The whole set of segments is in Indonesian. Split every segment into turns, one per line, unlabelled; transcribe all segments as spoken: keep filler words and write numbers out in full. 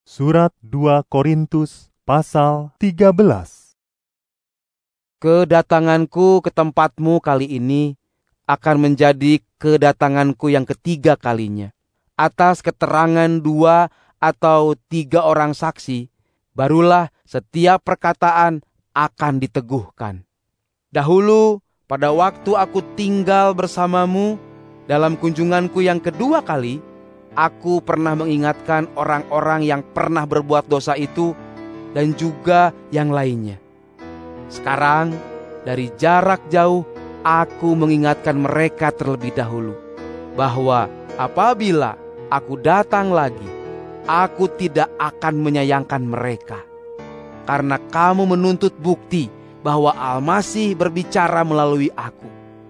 Surat dua Korintus pasal tiga belas.
Kedatanganku ke tempatmu kali ini akan menjadi kedatanganku yang ketiga kalinya. Atas keterangan dua atau tiga orang saksi, barulah setiap perkataan akan diteguhkan. Dahulu, pada waktu aku tinggal bersamamu dalam kunjunganku yang kedua kali, aku pernah mengingatkan orang-orang yang pernah berbuat dosa itu dan juga yang lainnya. Sekarang, dari jarak jauh, aku mengingatkan mereka terlebih dahulu, bahwa apabila aku datang lagi, aku tidak akan menyayangkan mereka. Karena kamu menuntut bukti bahwa Al-Masih berbicara melalui aku.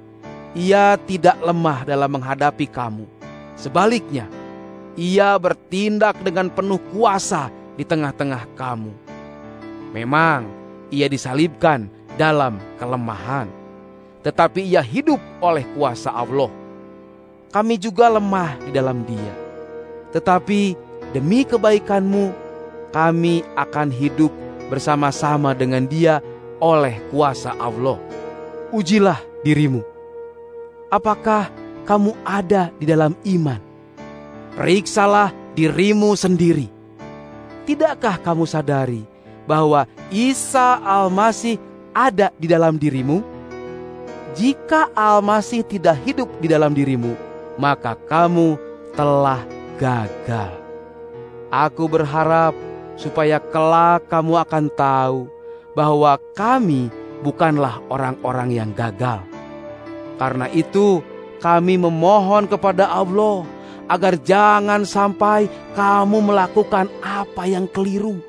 Ia tidak lemah dalam menghadapi kamu. Sebaliknya, ia bertindak dengan penuh kuasa di tengah-tengah kamu. Memang ia disalibkan dalam kelemahan, tetapi ia hidup oleh kuasa Allah. Kami juga lemah di dalam dia, tetapi demi kebaikanmu, kami akan hidup bersama-sama dengan dia oleh kuasa Allah. Ujilah dirimu. Apakah kamu ada di dalam iman? Periksalah dirimu sendiri. Tidakkah kamu sadari bahwa Isa Al-Masih ada di dalam dirimu? Jika Al-Masih tidak hidup di dalam dirimu, maka kamu telah gagal. Aku berharap supaya kelak kamu akan tahu bahwa kami bukanlah orang-orang yang gagal. Karena itu, kami memohon kepada Allah agar jangan sampai kamu melakukan apa yang keliru.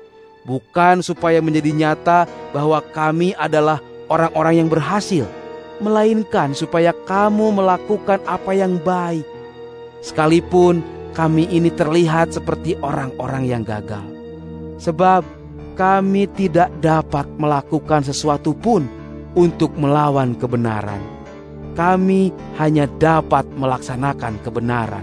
Bukan supaya menjadi nyata bahwa kami adalah orang-orang yang berhasil, melainkan supaya kamu melakukan apa yang baik. Sekalipun kami ini terlihat seperti orang-orang yang gagal. Sebab kami tidak dapat melakukan sesuatu pun untuk melawan kebenaran. Kami hanya dapat melaksanakan kebenaran.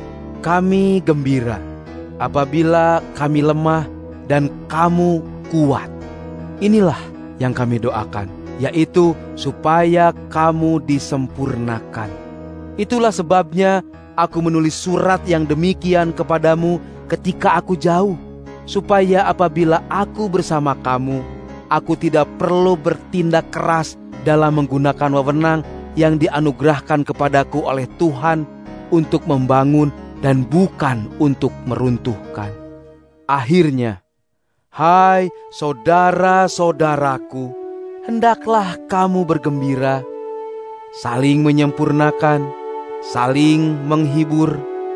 Kami gembira apabila kami lemah dan kamu kuat. Inilah yang kami doakan, yaitu supaya kamu disempurnakan. Itulah sebabnya aku menulis surat yang demikian kepadamu ketika aku jauh, supaya apabila aku bersama kamu, aku tidak perlu bertindak keras dalam menggunakan wewenang yang dianugerahkan kepadaku oleh Tuhan untuk membangun dan bukan untuk meruntuhkan. Akhirnya, hai saudara-saudaraku, hendaklah kamu bergembira, saling menyempurnakan, saling menghibur,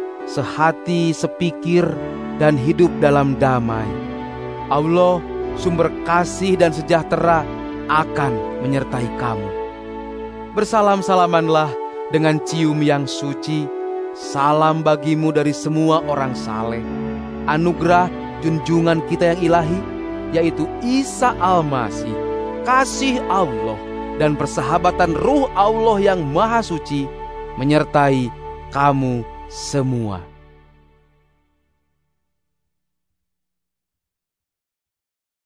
sehati sepikir, dan hidup dalam damai. Allah, sumber kasih dan sejahtera, akan menyertai kamu. Bersalam-salamanlah dengan cium yang suci. Salam bagimu dari semua orang saleh. Anugerah junjungan kita yang ilahi, yaitu Isa Al-Masih, kasih Allah, dan persahabatan Ruh Allah yang Maha Suci menyertai kamu semua.